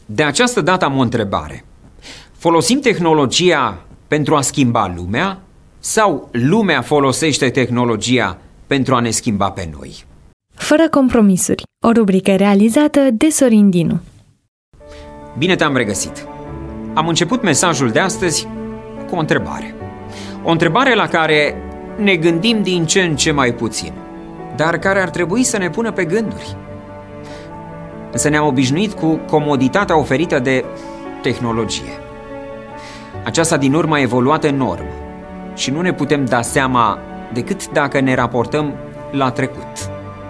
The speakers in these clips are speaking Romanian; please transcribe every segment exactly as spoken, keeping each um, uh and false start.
De această dată am o întrebare. Folosim tehnologia pentru a schimba lumea sau lumea folosește tehnologia pentru a ne schimba pe noi? Fără compromisuri, o rubrică realizată de Sorin Dinu. Bine te-am regăsit! Am început mesajul de astăzi cu o întrebare. O întrebare la care ne gândim din ce în ce mai puțin, dar care ar trebui să ne pună pe gânduri. Însă ne-am obișnuit cu comoditatea oferită de tehnologie. Aceasta din urmă a evoluat enorm și nu ne putem da seama decât dacă ne raportăm la trecut.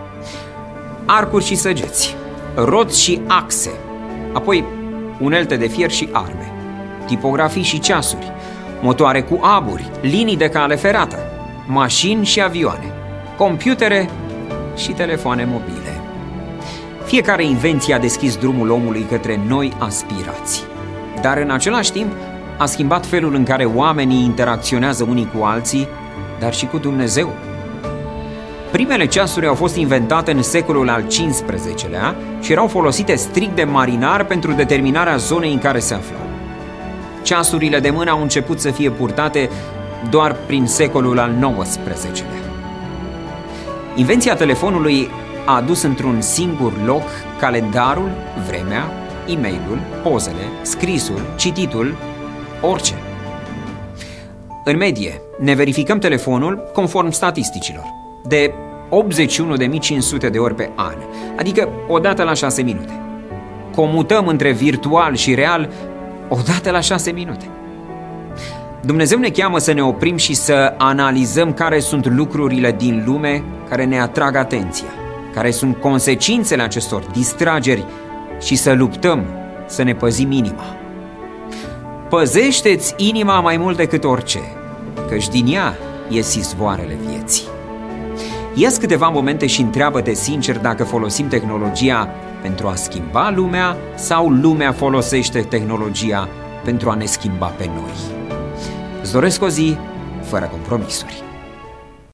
Arcuri și săgeți, roți și axe, apoi unelte de fier și arme, tipografii și ceasuri, motoare cu aburi, linii de cale ferată, mașini și avioane, computere și telefoane mobile. Fiecare invenție a deschis drumul omului către noi aspirații, dar în același timp a schimbat felul în care oamenii interacționează unii cu alții, dar și cu Dumnezeu. Primele ceasuri au fost inventate în secolul al cincisprezecelea și erau folosite strict de marinari pentru determinarea zonei în care se aflau. Ceasurile de mână au început să fie purtate doar prin secolul al nouăsprezecelea. Invenția telefonului a adus într-un singur loc calendarul, vremea, e-mailul, pozele, scrisul, cititul, orice. În medie, ne verificăm telefonul conform statisticilor, de optzeci și unu de mii cinci sute de ori pe an, adică o dată la șase minute. Comutăm între virtual și real o dată la șase minute. Dumnezeu ne cheamă să ne oprim și să analizăm care sunt lucrurile din lume care ne atrag atenția, care sunt consecințele acestor distrageri și să luptăm să ne păzim inima. Păzește-ți inima mai mult decât orice, căci din ea ies izvoarele vieții. Ia-ți câteva momente și întreabă-te sincer dacă folosim tehnologia pentru a schimba lumea sau lumea folosește tehnologia pentru a ne schimba pe noi. Îți doresc o zi fără compromisuri.